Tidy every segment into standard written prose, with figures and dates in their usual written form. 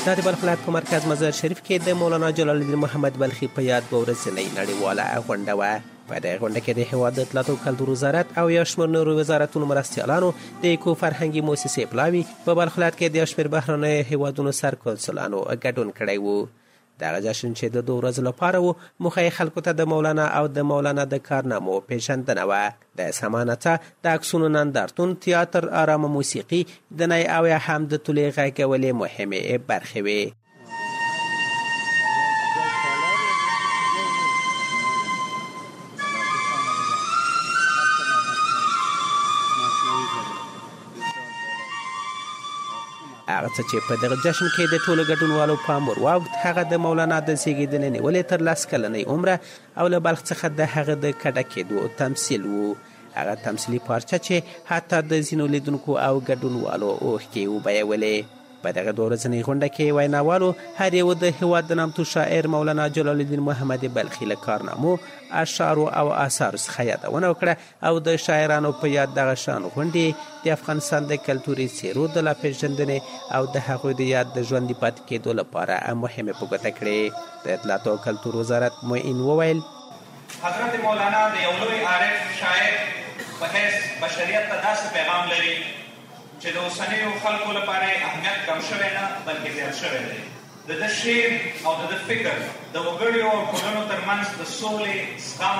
دا د بلخ ولایت په مرکز مزار شریف کې د مولانا جلال الدین محمد بلخي په یاد به ورځنۍ نړیواله غونډه وه. په دغه غونډه کې د هېواد د اطلاعات او کلتور وزارت او یو شمېر نورو وزارتونو مرستیالانو، د ایکو فرهنګي مؤسسې پلاوي، په بلخ ولایت کې د یو شمېر بهرنیو هېوادونو سرکنسولانو ګډون کړی و. دغه جشن چې د 2 ورځو لپاره و، موخه یې خلکو ته د مولانا او د مولانا د کارنامو پیژندنه وه. د سمانڅه د عکسونو نندارتون، تیاتر، آرامه موسیقي، د نی او یا هم د تولې غږولې مهمې برخې وې. هغه څه چې په دغه جشن کې د ټولو ګډونوالو پام ور واوښت، هغه د مولانا د زیږېدنې نیولې تر 10 کلنۍ عمره او له بلخ څخه د هغه د کډه کېدو تمثیل و. هغه تمثیلي پارچه چې حتی د ځینو لیدونکو او ګډونوالو اوښکې وبهولې. په دغه 2 ورځنۍ غونډه کې ویناوالو هر یو د هېواد د نامتو شاعر مولانا جلال الدین محمد بلخي له کارنامو، اشعارو او آثارو څخه یادونه وکړه او د شاعرانو په یاد دغه شان غونډې د افغانستان د کلتوري څېرو د لا پېژندنې او د هغوی د یاد د ژوندي پاتې کېدو لپاره مهمې په ګوته کړې. د اطلاعات او کلتور وزارت معین وویل: حضرت مولانا د یو لوی عارف شاعر په حیث بشریت ته داسې پیغام لري چې د اوسنیو خلکو لپاره اهمیت کم شوی نه بلکې زیات شوی دی. د ده شعر او د ده فکر د وګړیو او ټولنو ترمنځ د سولې، زغم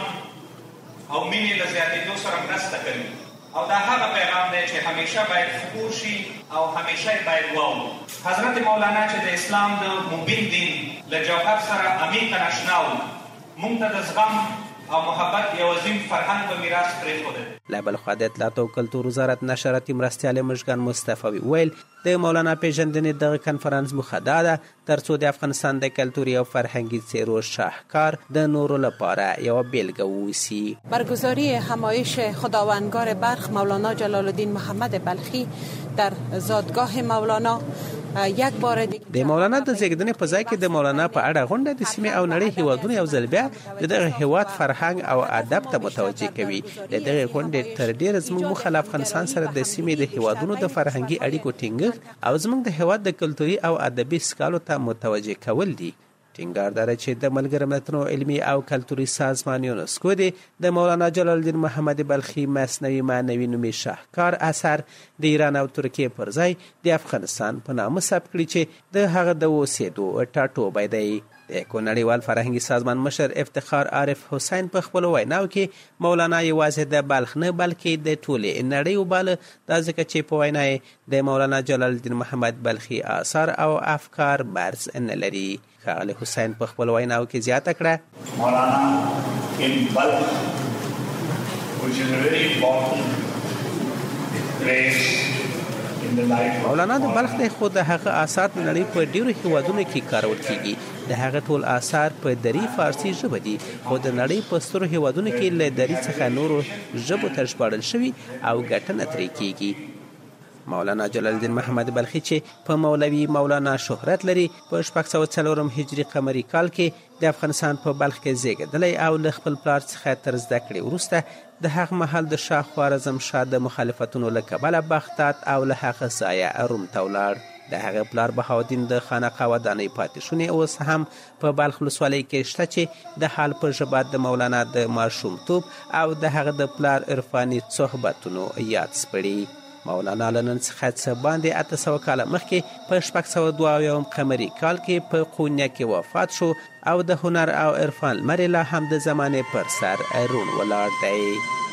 او مینې له زیاتېدو سره مرسته کوي او دا هغه پیغام دی چې همیشه باید خپور شي او همیشه یې باید واورو. حضرت مولانا چې د اسلام د مبین دین له جوهر سره عمیقا اشنا و، موږ ته د زغم او محبت یو عظیم فرهنګ په میراث پرېښودی. له بل خوا د اطلاعات او کلتور وزارت نشراتي مرستیال مشګن مصطفی ویل: د مولانا پیژندنې دغه کنفرانس موخه دا ده ترڅو د افغانستان د کلتوري او فرهنګي څېرو شاهکار د نورو لپاره یوه بیلګه واوسي. برگزاری همایش خداوندگار بلخ مولانا جلال الدین محمد بلخی در زادگاه مولانا یک بار دیگه د مولانا د زیږیدنې په ځای کې د مولانا په اړه غونډه د سیمې او نړۍ هیوادونو یو ځل بیا د دغه هیواد فرهنګ او ادب ته متوجه کوي. د دغه غونډې تر ډیره زموږ موخه له افغانستان سره د سیمې د هیوادونو د فرهنګي اړیکو ټینګښت او زموږ د هیواد د کلتوري او ادبي سکالو ته متوجه کول دي. ټینګار داره چې د ملګرو ملتونو علمي او کلتوري سازمان یونسکو د مولانا جلال الدین محمد بلخي مصنوي معنوي نومي شاهکار اثر د ایران او ترکیې پر ځای د افغانستان په نامه ثبت کړي چې د هغه د اوسېدو ټاټوبی دی. د ایکو نړیوال فرهنګي سازمان مشر افتخار عارف حسین په خپلو ویناو کې مولانا یوازې د بلخ نه بلکې د ټولې نړۍ وباله، دا ځکه چې په وینا یې د مولانا جلال الدین محمد بلخي آثار او افکار مرز نه لري. ښاغلی حسین په خپل ویناو کې زیاته کړه: مولانا in Balkh, which is a very important place in the life. مولانا د بلخ دی، خو د هغه آثار د نړۍ په ډیرو هیوادونو کې کارول کیږي. د هغه ټول آثار په دری فارسي ژبه دي، خو د نړۍ په سترو هیوادونو کې له دری څخه نورو ژبو ته ژباړل شوي او ګټنه ترې کیږي. مولانا جلال الدین محمد بلخي چې په مولوي مولانا شهرت لري، په 604 هجري قمري کال کې د افغانستان په بلخ کې زیږېدلی او له خپل پلار څخه تر زده کړې وروسته د هغه مهال د شاه خوارزم شاه د مخالفتونو له کبله بغداد او له هغه ځایه روم ته ولاړ. د هغه پلار بهاودین د خانقاه ودانۍ پاتې شونې اوس هم په بلخ ولسوالۍ کې شته چې د حال په ژبه د مولانا د ماشومتوب او د هغه د پلار عرفاني صحبتونو یاد سپړي. مولانا له نن څخه څه باندې 800 کاله مخکې په 622 قمري کال کې په قونیه کې وفات شو او د هنر او عرفان لمر لا هم د زمانې پر سر رون ولاړ دی.